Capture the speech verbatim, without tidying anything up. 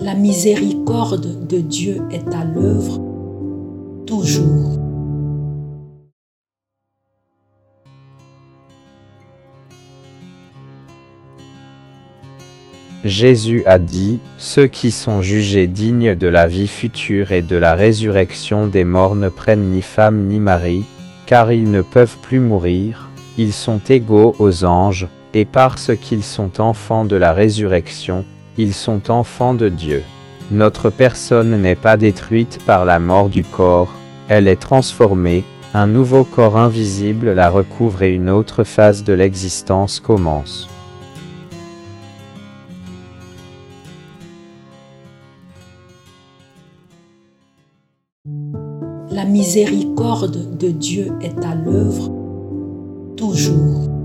La miséricorde de Dieu est à l'œuvre toujours. Jésus a dit, « Ceux qui sont jugés dignes de la vie future et de la résurrection des morts ne prennent ni femme ni mari, car ils ne peuvent plus mourir, ils sont égaux aux anges, et parce qu'ils sont enfants de la résurrection, ils sont enfants de Dieu. » Notre personne n'est pas détruite par la mort du corps, elle est transformée, un nouveau corps invisible la recouvre et une autre phase de l'existence commence. La miséricorde de Dieu est à l'œuvre toujours.